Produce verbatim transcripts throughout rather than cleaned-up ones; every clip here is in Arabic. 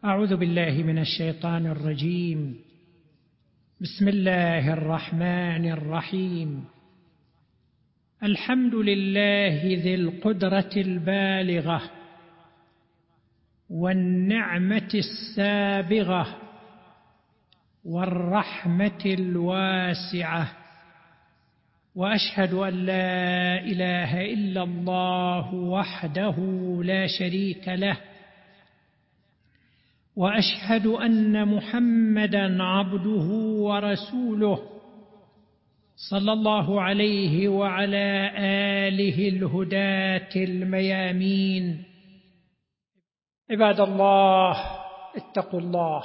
أعوذ بالله من الشيطان الرجيم. بسم الله الرحمن الرحيم. الحمد لله ذي القدرة البالغة والنعمة السابغة والرحمة الواسعة، وأشهد أن لا إله إلا الله وحده لا شريك له، وأشهد أن محمدًا عبده ورسوله صلى الله عليه وعلى آله الهداة الميامين. عباد الله، اتقوا الله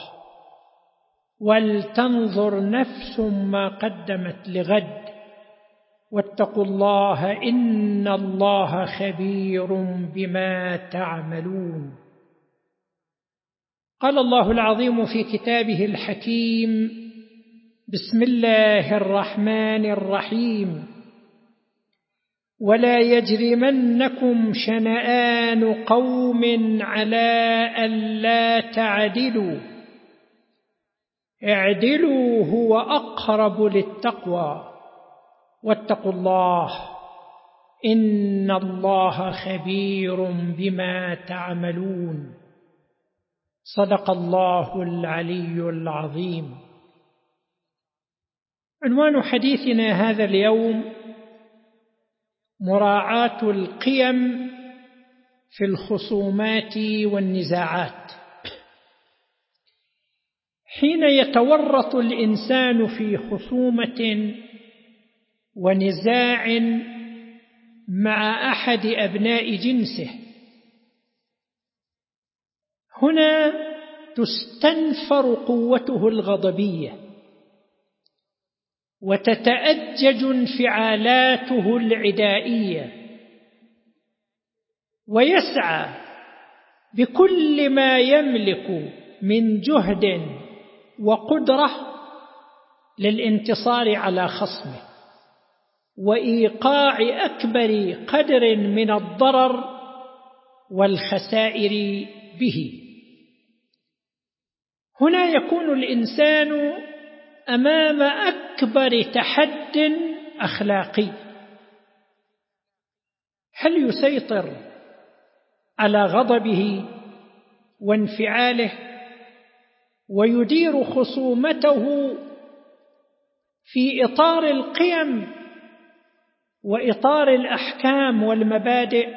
ولتنظر نفس ما قدمت لغد، واتقوا الله إن الله خبير بما تعملون. قال الله العظيم في كتابه الحكيم: بسم الله الرحمن الرحيم: ولا يجرمنكم شنآن قوم على ألا تعدلوا اعدلوا هو أقرب للتقوى واتقوا الله إن الله خبير بما تعملون. صدق الله العلي العظيم. عنوان حديثنا هذا اليوم: مراعاة القيم في الخصومات والنزاعات. حين يتورط الإنسان في خصومة ونزاع مع أحد أبناء جنسه، هنا تستنفر قوته الغضبية وتتأجج انفعالاته العدائية، ويسعى بكل ما يملك من جهد وقدرة للانتصار على خصمه وإيقاع أكبر قدر من الضرر والخسائر به. هنا يكون الإنسان أمام أكبر تحد أخلاقي: هل يسيطر على غضبه وانفعاله ويدير خصومته في إطار القيم وإطار الأحكام والمبادئ،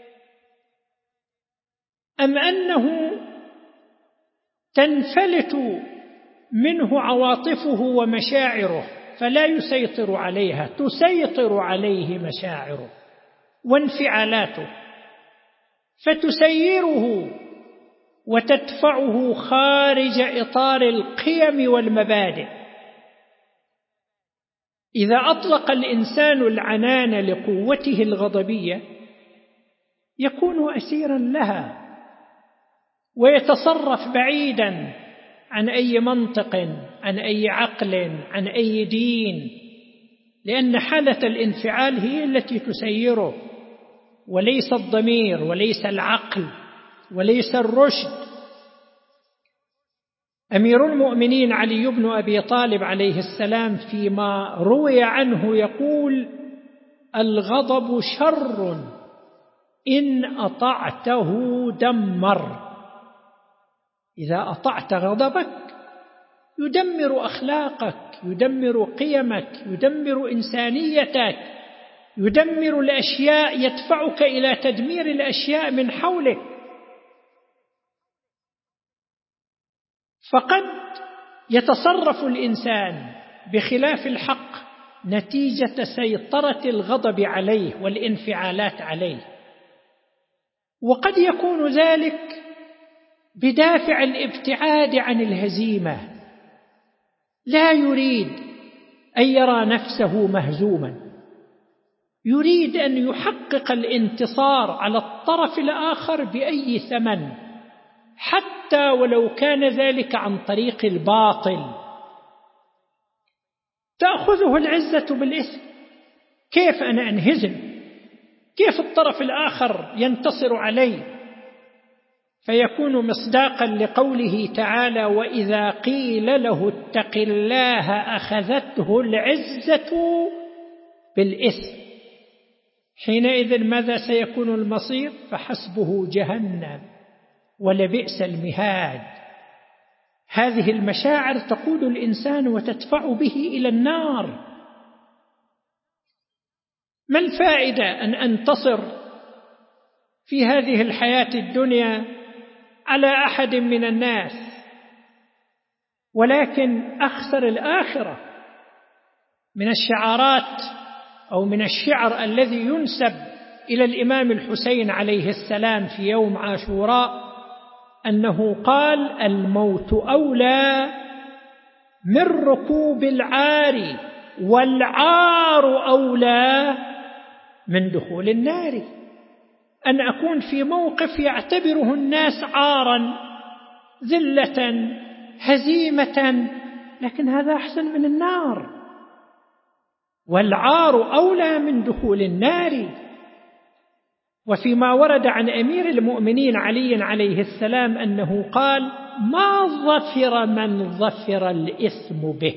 أم أنه تنفلت منه عواطفه ومشاعره فلا يسيطر عليها، تسيطر عليه مشاعره وانفعالاته فتسيره وتدفعه خارج إطار القيم والمبادئ؟ إذا أطلق الإنسان العنان لقوته الغضبية يكون أسيرا لها ويتصرف بعيدا عن أي منطق، عن أي عقل، عن أي دين، لأن حالة الانفعال هي التي تسيره، وليس الضمير وليس العقل وليس الرشد. أمير المؤمنين علي بن أبي طالب عليه السلام فيما روي عنه يقول: الغضب شر إن أطعته دمر. إذا أطعت غضبك يدمر أخلاقك، يدمر قيمك، يدمر إنسانيتك، يدمر الأشياء، يدفعك إلى تدمير الأشياء من حولك. فقد يتصرف الإنسان بخلاف الحق نتيجة سيطرة الغضب عليه والانفعالات عليه، وقد يكون ذلك بدافع الابتعاد عن الهزيمة، لا يريد أن يرى نفسه مهزوما، يريد أن يحقق الانتصار على الطرف الآخر بأي ثمن، حتى ولو كان ذلك عن طريق الباطل. تأخذه العزة بالإثم. كيف أنا أنهزم؟ كيف الطرف الآخر ينتصر علي؟ فيكون مصداقا لقوله تعالى: وإذا قيل له اتق الله أخذته العزة بالإثم. حينئذ ماذا سيكون المصير؟ فحسبه جهنم ولبئس المهاد. هذه المشاعر تقود الإنسان وتدفع به إلى النار. ما الفائدة أن أنتصر في هذه الحياة الدنيا على أحد من الناس ولكن أخسر الآخرة؟ من الشعارات أو من الشعر الذي ينسب إلى الإمام الحسين عليه السلام في يوم عاشوراء أنه قال: الموت أولى من ركوب العار، والعار أولى من دخول النار. أن أكون في موقف يعتبره الناس عارا، ذلة، هزيمة، لكن هذا أحسن من النار. والعار أولى من دخول النار. وفيما ورد عن أمير المؤمنين علي عليه السلام أنه قال: ما ظفر من ظفر الإثم به.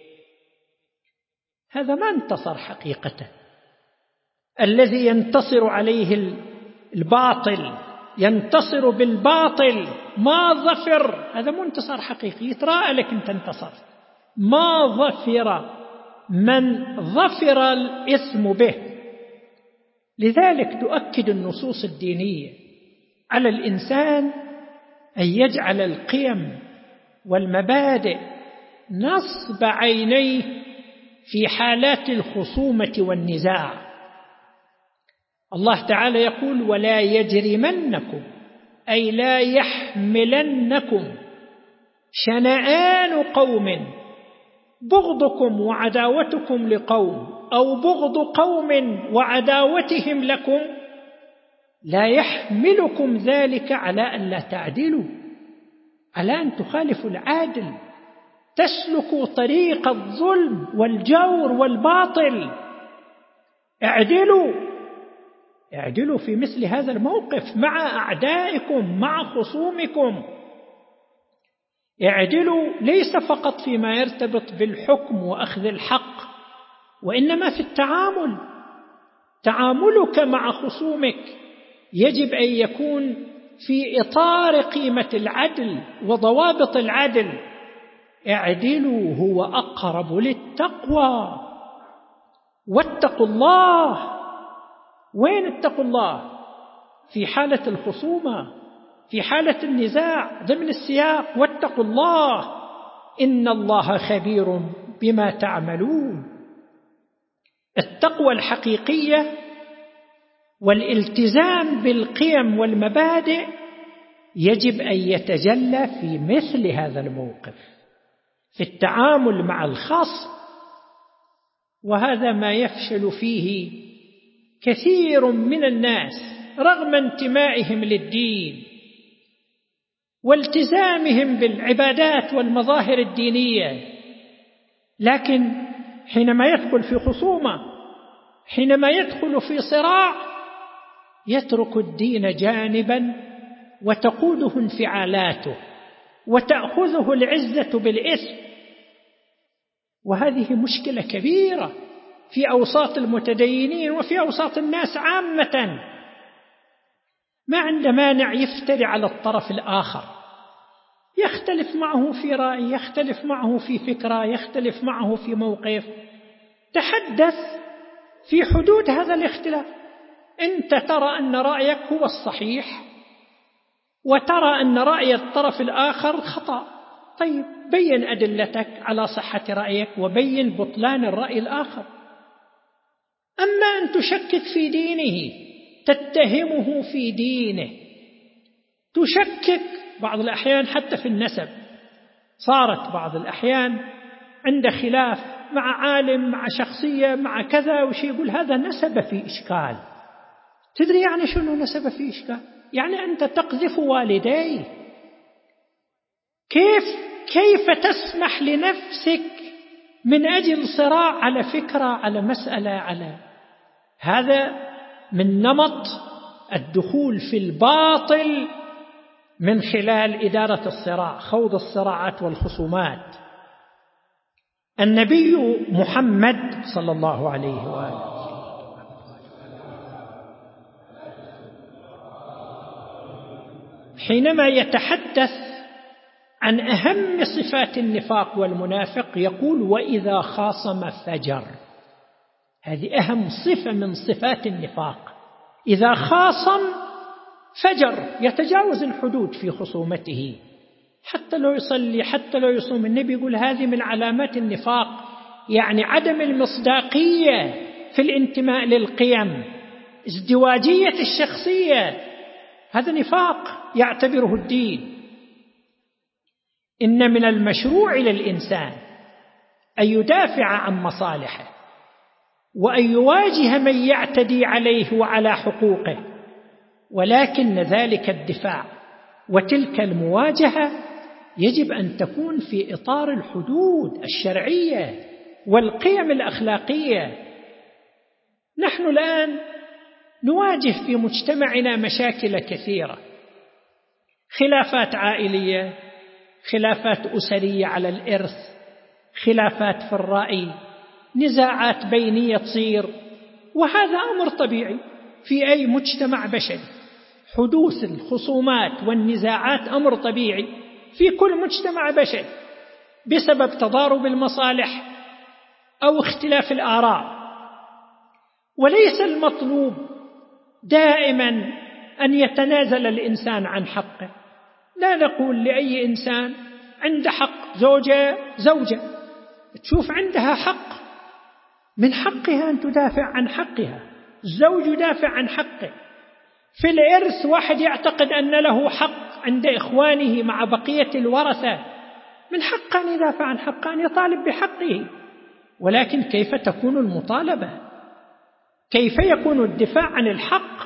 هذا ما انتصر حقيقة. الذي ينتصر عليه الباطل، ينتصر بالباطل، ما ظفر، هذا منتصر حقيقي، يتراءى لك أنت انتصرت. ما ظفر من ظفر الإثم به. لذلك تؤكد النصوص الدينية على الإنسان أن يجعل القيم والمبادئ نصب عينيه في حالات الخصومة والنزاع. الله تعالى يقول: ولا يجرمنكم، أي لا يحملنكم شنآن قوم، بغضكم وعداوتكم لقوم، أو بغض قوم وعداوتهم لكم، لا يحملكم ذلك على أن لا تعدلوا، على أن تخالفوا العادل، تسلكوا طريق الظلم والجور والباطل. اعدلوا، اعدلوا في مثل هذا الموقف مع أعدائكم، مع خصومكم. اعدلوا ليس فقط فيما يرتبط بالحكم وأخذ الحق، وإنما في التعامل. تعاملك مع خصومك يجب أن يكون في إطار قيمة العدل وضوابط العدل. اعدلوا هو أقرب للتقوى، واتقوا الله. وين اتقوا الله؟ في حالة الخصومة، في حالة النزاع، ضمن السياق واتقوا الله إن الله خبير بما تعملون. التقوى الحقيقية والالتزام بالقيم والمبادئ يجب أن يتجلى في مثل هذا الموقف، في التعامل مع الخصم. وهذا ما يفشل فيه كثير من الناس رغم انتمائهم للدين والتزامهم بالعبادات والمظاهر الدينية، لكن حينما يدخل في خصومة، حينما يدخل في صراع، يترك الدين جانبا وتقوده انفعالاته وتأخذه العزة بالإثم. وهذه مشكلة كبيرة في أوساط المتدينين وفي أوساط الناس عامة. ما عنده مانع يفتري على الطرف الآخر، يختلف معه في رأي، يختلف معه في فكرة، يختلف معه في موقف. تحدث في حدود هذا الاختلاف. أنت ترى أن رأيك هو الصحيح وترى أن رأي الطرف الآخر خطأ، طيب بين أدلتك على صحة رأيك وبين بطلان الرأي الآخر. أما أن تشكك في دينه، تتهمه في دينه، تشكك بعض الأحيان حتى في النسب. صارت بعض الأحيان عند خلاف مع عالم، مع شخصية، مع كذا، وشي يقول هذا نسب في إشكال. تدري يعني شنو نسب في إشكال؟ يعني أنت تقذف والديه. كيف كيف تسمح لنفسك من أجل صراع على فكرة، على مسألة، على هذا من نمط الدخول في الباطل من خلال إدارة الصراع، خوض الصراعات والخصومات. النبي محمد صلى الله عليه وآله حينما يتحدث عن أهم صفات النفاق والمنافق يقول: وإذا خاصم فجر. هذه أهم صفة من صفات النفاق. إذا خاصم فجر، يتجاوز الحدود في خصومته، حتى لو يصلي، حتى لو يصوم. النبي يقول هذه من علامات النفاق، يعني عدم المصداقية في الانتماء للقيم، ازدواجية الشخصية، هذا نفاق يعتبره الدين. إن من المشروع للإنسان أن يدافع عن مصالحه وأن يواجه من يعتدي عليه وعلى حقوقه، ولكن ذلك الدفاع وتلك المواجهة يجب أن تكون في إطار الحدود الشرعية والقيم الأخلاقية. نحن الآن نواجه في مجتمعنا مشاكل كثيرة، خلافات عائلية، خلافات أسرية على الإرث، خلافات في الرأي، نزاعات بينية تصير، وهذا أمر طبيعي في أي مجتمع بشري. حدوث الخصومات والنزاعات أمر طبيعي في كل مجتمع بشري بسبب تضارب المصالح أو اختلاف الآراء. وليس المطلوب دائما أن يتنازل الإنسان عن حقه. لا نقول لأي إنسان عنده حق، زوجة زوجة تشوف عندها حق، من حقها أن تدافع عن حقها، الزوج يدافع عن حقه. في الإرث واحد يعتقد أن له حق عند إخوانه مع بقية الورثة، من حقه أن يدافع عن حقه، أن يطالب بحقه. ولكن كيف تكون المطالبة؟ كيف يكون الدفاع عن الحق؟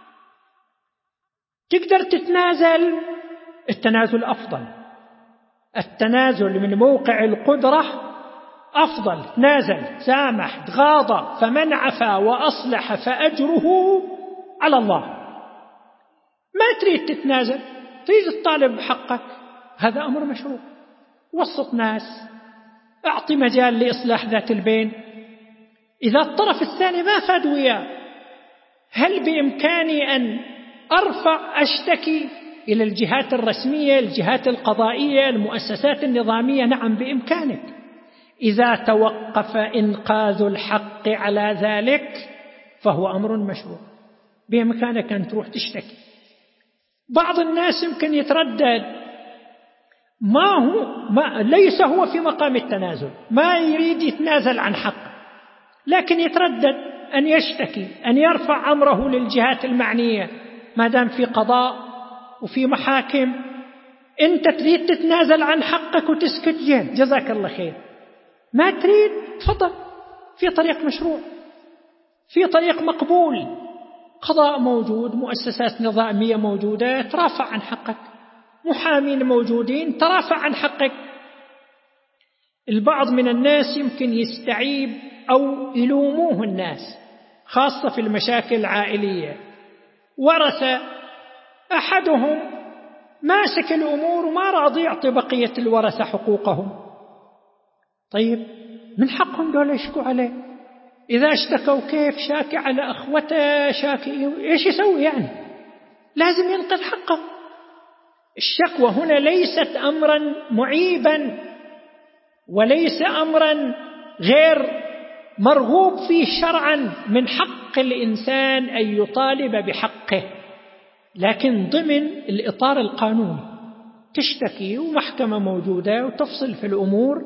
تقدر تتنازل، التنازل أفضل، التنازل من موقع القدرة أفضل. تنازل، سامح، تغاضى، فمن عفا وأصلح فأجره على الله. ما تريد تتنازل، تريد تطالب بحقك، هذا أمر مشروع. وسط ناس، أعطي مجال لإصلاح ذات البين. إذا الطرف الثاني ما فاد وياه، هل بإمكاني أن أرفع أشتكي إلى الجهات الرسمية، الجهات القضائية، المؤسسات النظامية؟ نعم بإمكانك، إذا توقف إنقاذ الحق على ذلك فهو أمر مشروع، بإمكانك أن تروح تشتكي. بعض الناس يمكن يتردد، ما هو ما ليس هو في مقام التنازل، ما يريد يتنازل عن حقه، لكن يتردد أن يشتكي، أن يرفع أمره للجهات المعنية. ما دام في قضاء وفي محاكم، أنت تريد تتنازل عن حقك وتسكت، جزاك الله خير. ما تريد، تفضل، في طريق مشروع، في طريق مقبول، قضاء موجود، مؤسسات نظامية موجودة، ترافع عن حقك، محامين موجودين، ترافع عن حقك. البعض من الناس يمكن يستعيب أو يلوموه الناس، خاصة في المشاكل العائلية، ورثة أحدهم ماسك الأمور وما راضي يعطي بقية الورثة حقوقهم. طيب من حقهم دول يشكوا عليه، إذا اشتكوا كيف شاكي على أخوته، شاكي إيش يسوي؟ يعني لازم ينقذ حقه. الشكوى هنا ليست أمرا معيبا، وليس أمرا غير مرغوب فيه شرعا. من حق الإنسان أن يطالب بحقه، لكن ضمن الإطار القانوني، تشتكي ومحكمة موجودة وتفصل في الأمور.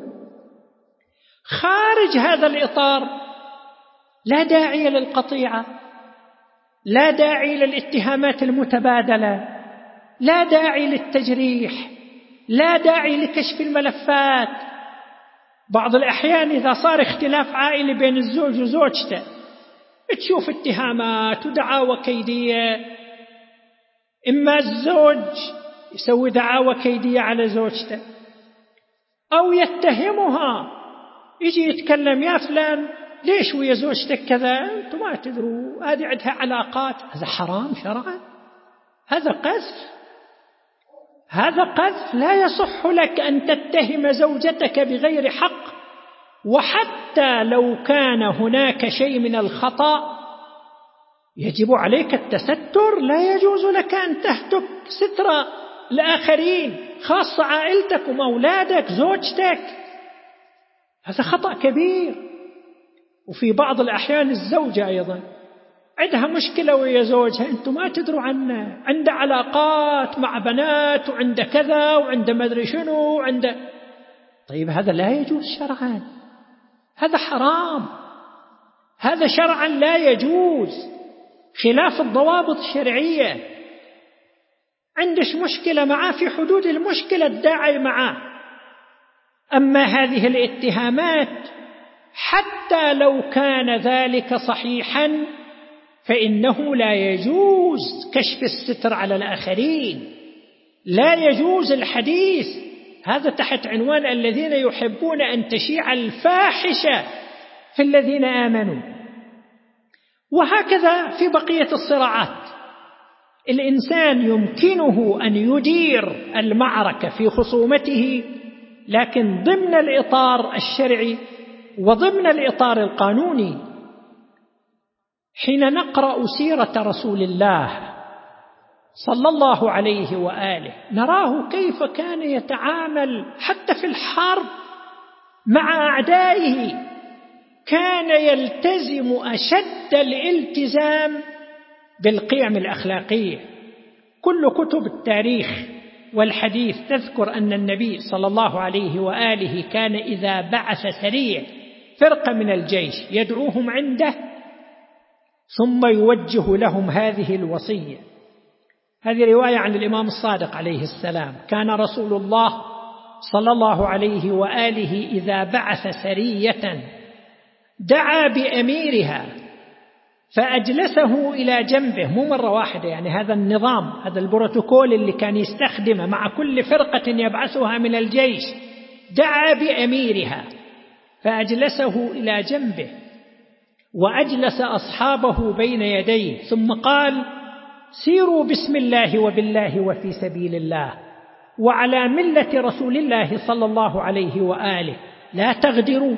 خارج هذا الإطار لا داعي للقطيعة، لا داعي للاتهامات المتبادلة، لا داعي للتجريح، لا داعي لكشف الملفات. بعض الأحيان إذا صار اختلاف عائلي بين الزوج وزوجته، تشوف اتهامات ودعاوى كيدية. إما الزوج يسوي دعاوى كيدية على زوجته، أو يتهمها، يجي يتكلم، يا فلان ليش ويا زوجتك كذا، أنتم ما تدروا هذه عندها علاقات. هذا حرام شرعا، هذا قذف. هذا قذف، لا يصح لك أن تتهم زوجتك بغير حق. وحتى لو كان هناك شيء من الخطأ يجب عليك التستر، لا يجوز لك أن تهتك ستر الآخرين، خاصة عائلتك وأولادك زوجتك. هذا خطأ كبير. وفي بعض الأحيان الزوجة أيضا عندها مشكلة ويا زوجها، أنتم ما تدروا عنه، عنده علاقات مع بنات وعنده كذا وعنده مدري شنو وعنده. طيب هذا لا يجوز شرعا، هذا حرام، هذا شرعا لا يجوز، خلاف الضوابط الشرعية. عندش مشكلة معاه في حدود المشكلة الداعي معاه. أما هذه الاتهامات حتى لو كان ذلك صحيحا فإنه لا يجوز كشف الستر على الآخرين، لا يجوز الحديث هذا تحت عنوان الذين يحبون أن تشيع الفاحشة في الذين آمنوا. وهكذا في بقية الصراعات، الإنسان يمكنه أن يدير المعركة في خصومته لكن ضمن الإطار الشرعي وضمن الإطار القانوني. حين نقرأ سيرة رسول الله صلى الله عليه وآله نراه كيف كان يتعامل حتى في الحرب مع أعدائه، كان يلتزم أشد الالتزام بالقيم الأخلاقية. كل كتب التاريخ والحديث تذكر أن النبي صلى الله عليه وآله كان إذا بعث سريع فرقة من الجيش يدعوهم عنده ثم يوجه لهم هذه الوصية. هذه رواية عن الإمام الصادق عليه السلام: كان رسول الله صلى الله عليه وآله إذا بعث سرية دعا بأميرها فأجلسه إلى جنبه، مو مرة واحدة، يعني هذا النظام، هذا البروتوكول اللي كان يستخدمه مع كل فرقة يبعثها من الجيش. دعا بأميرها فأجلسه إلى جنبه وأجلس أصحابه بين يديه ثم قال: سيروا بسم الله وبالله وفي سبيل الله وعلى ملة رسول الله صلى الله عليه وآله، لا تغدروا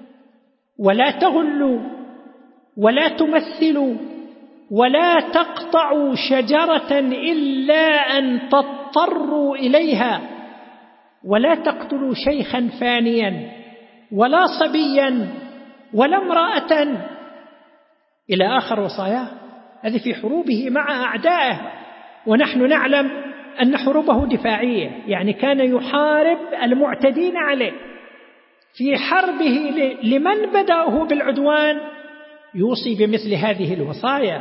ولا تغلوا ولا تمثلوا ولا تقطعوا شجرة إلا أن تضطروا إليها، ولا تقتلوا شيخا فانيا ولا صبيا ولا امرأة، إلى آخر وصاياه. هذه في حروبه مع أعدائه، ونحن نعلم أن حروبه دفاعية، يعني كان يحارب المعتدين عليه. في حربه لمن بدأه بالعدوان يوصي بمثل هذه الوصايا.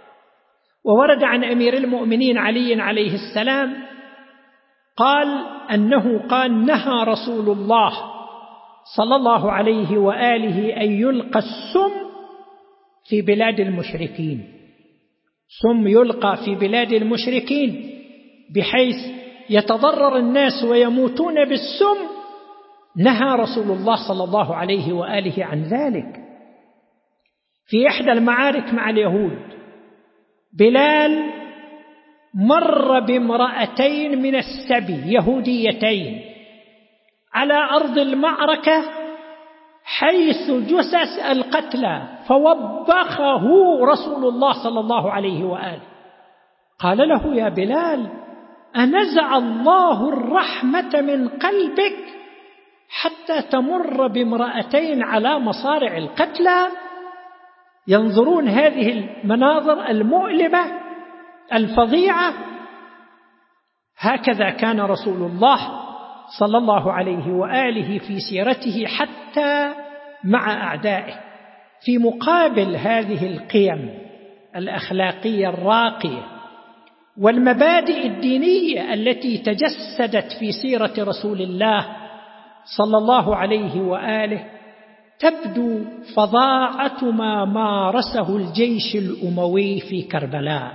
وورد عن أمير المؤمنين علي عليه السلام قال أنه قال: نهى رسول الله صلى الله عليه وآله أن يلقى السم في بلاد المشركين، سم يلقى في بلاد المشركين بحيث يتضرر الناس ويموتون بالسم، نهى رسول الله صلى الله عليه وآله عن ذلك. في إحدى المعارك مع اليهود بلال مر بامرأتين من السبي يهوديتين على أرض المعركة حيث جثث القتلى، فوبخه رسول الله صلى الله عليه وآله، قال له: يا بلال، أنزع الله الرحمة من قلبك حتى تمر بامرأتين على مصارع القتلى ينظرون هذه المناظر المؤلمة الفظيعة؟ هكذا كان رسول الله صلى الله عليه وآله في سيرته حتى مع أعدائه. في مقابل هذه القيم الأخلاقية الراقية والمبادئ الدينية التي تجسدت في سيرة رسول الله صلى الله عليه وآله تبدو فظاعة ما مارسه الجيش الأموي في كربلاء.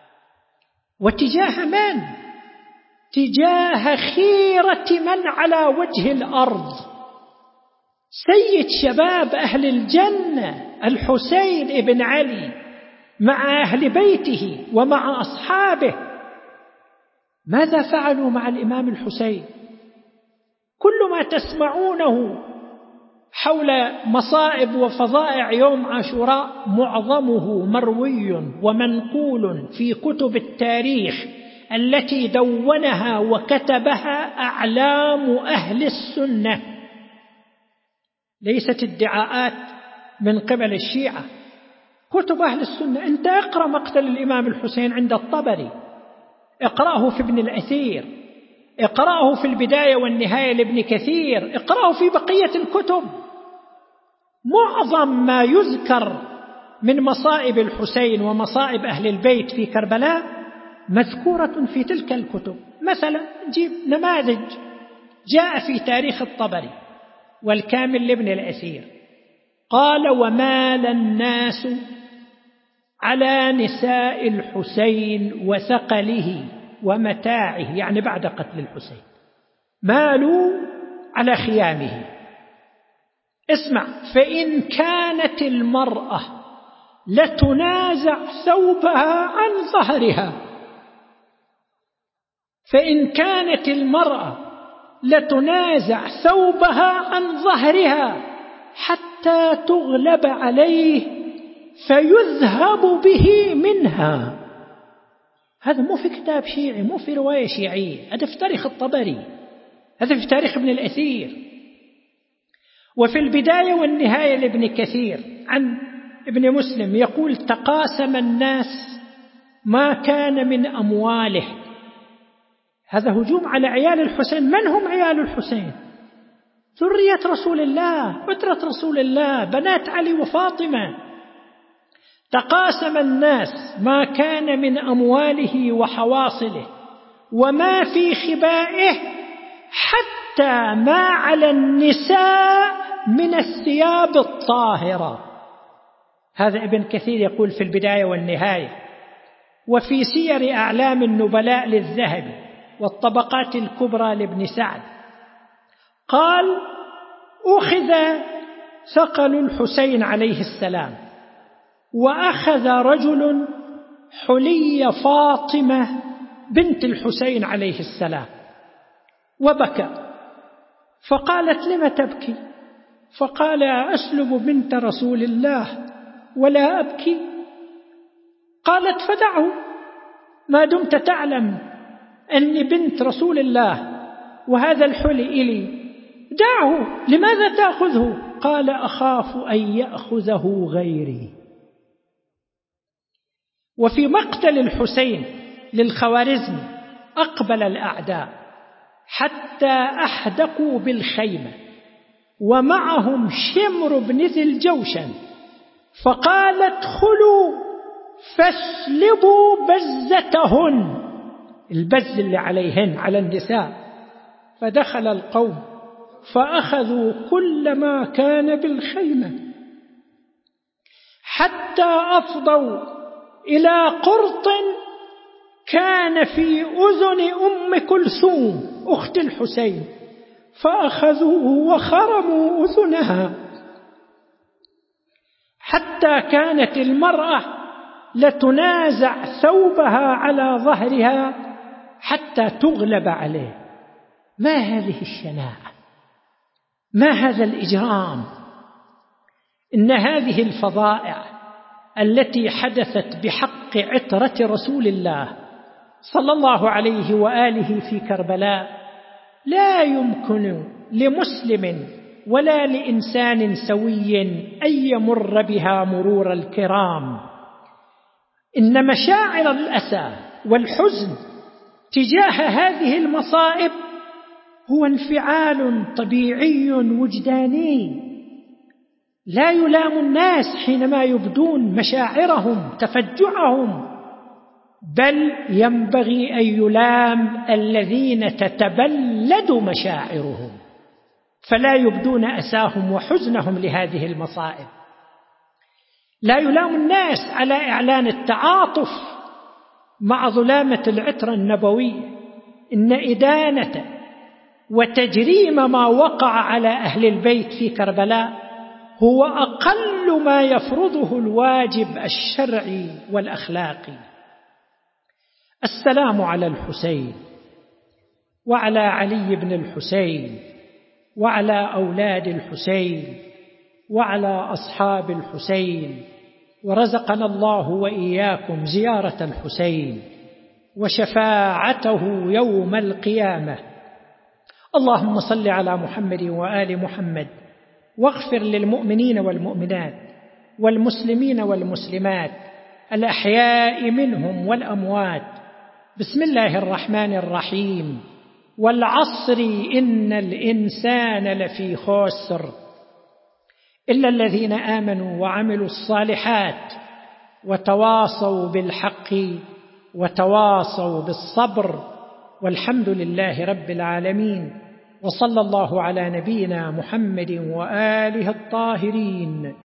وتجاه من؟ تجاه خيرة من على وجه الأرض، سيد شباب أهل الجنة الحسين ابن علي مع أهل بيته ومع أصحابه، ماذا فعلوا مع الإمام الحسين؟ كل ما تسمعونه حول مصائب وفظائع يوم عاشوراء معظمه مروي ومنقول في كتب التاريخ التي دونها وكتبها أعلام أهل السنة، ليست ادعاءات من قبل الشيعة. كتب أهل السنة. أنت اقرأ مقتل الإمام الحسين عند الطبري، اقرأه في ابن الأثير، اقرأه في البداية والنهاية لابن كثير، اقرأه في بقية الكتب. معظم ما يذكر من مصائب الحسين ومصائب أهل البيت في كربلاء مذكورة في تلك الكتب. مثلا نجيب نماذج جاء في تاريخ الطبري والكامل لابن الأثير، قال: ومال الناس على نساء الحسين وثقله ومتاعه، يعني بعد قتل الحسين مالوا على خيامه. اسمع: فإن كانت المرأة لتنازع ثوبها عن ظهرها، فإن كانت المرأة لتنازع ثوبها عن ظهرها حتى تغلب عليه فيذهب به منها. هذا مو في كتاب شيعي، مو في رواية شيعية، هذا في تاريخ الطبري، هذا في تاريخ ابن الأثير. وفي البداية والنهاية لابن كثير عن ابن مسلم يقول: تقاسم الناس ما كان من أمواله. هذا هجوم على عيال الحسين. من هم عيال الحسين؟ ذرية رسول الله، أسرة رسول الله، بنات علي وفاطمة. تقاسم الناس ما كان من أمواله وحواصله وما في خبائه حتى ما على النساء من الثياب الطاهرة. هذا ابن كثير يقول في البداية والنهاية. وفي سير أعلام النبلاء للذهبي والطبقات الكبرى لابن سعد قال: أخذ ثقل الحسين عليه السلام، وأخذ رجل حلي فاطمة بنت الحسين عليه السلام وبكى، فقالت: لم تبكي؟ فقال: أسلب بنت رسول الله ولا أبكي. قالت: فدعه، ما دمت تعلم أني بنت رسول الله وهذا الحلي إلي، دعه، لماذا تأخذه؟ قال: أخاف أن يأخذه غيري. وفي مقتل الحسين للخوارزم أقبل الأعداء حتى أحدقوا بالخيمة ومعهم شمر بن ذي الجوشن، فقال: ادخلوا فاسلبوا بزتهن، البز اللي عليهن على النساء. فدخل القوم فأخذوا كل ما كان بالخيمة حتى أفضوا إلى قرط كان في أذن أم كلثوم أخت الحسين، فأخذوه وخرموا أذنها، حتى كانت المرأة لتنازع ثوبها على ظهرها حتى تغلب عليه. ما هذه الشناعة؟ ما هذا الإجرام؟ إن هذه الفظائع التي حدثت بحق عترة رسول الله صلى الله عليه وآله في كربلاء لا يمكن لمسلم ولا لإنسان سوي أن يمر بها مرور الكرام. إن مشاعر الأسى والحزن تجاه هذه المصائب هو انفعال طبيعي وجداني. لا يلام الناس حينما يبدون مشاعرهم تفجعهم، بل ينبغي أن يلام الذين تتبلد مشاعرهم فلا يبدون أساهم وحزنهم لهذه المصائب. لا يلام الناس على إعلان التعاطف مع ظلامة العترة النبوية. إن إدانة وتجريم ما وقع على أهل البيت في كربلاء هو أقل ما يفرضه الواجب الشرعي والأخلاقي. السلام على الحسين وعلى علي بن الحسين وعلى أولاد الحسين وعلى أصحاب الحسين، ورزقنا الله وإياكم زيارة الحسين وشفاعته يوم القيامة. اللهم صل على محمد وآل محمد، واغفر للمؤمنين والمؤمنات والمسلمين والمسلمات الأحياء منهم والأموات. بسم الله الرحمن الرحيم. والعصر إن الإنسان لفي خسر إلا الذين آمنوا وعملوا الصالحات وتواصوا بالحق وتواصوا بالصبر، والحمد لله رب العالمين، وصلى الله على نبينا محمد وآله الطاهرين.